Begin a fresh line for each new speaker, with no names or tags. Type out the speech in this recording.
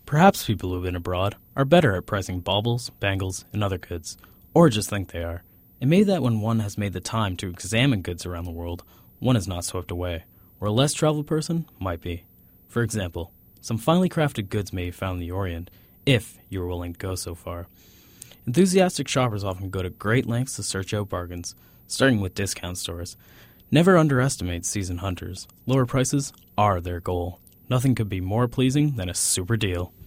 Perhaps people who've been abroad are better at pricing baubles, bangles, and other goods, or just think they are. It may be that when one has made the time to examine goods around the world, one is not swept away, where a less traveled person might be. For example, some finely crafted goods may be found in the Orient, if you are willing to go so far. Enthusiastic shoppers often go to great lengths to search out bargains, starting with discount stores. Never underestimate seasoned hunters. Lower prices are their goal. Nothing could be more pleasing than a super deal.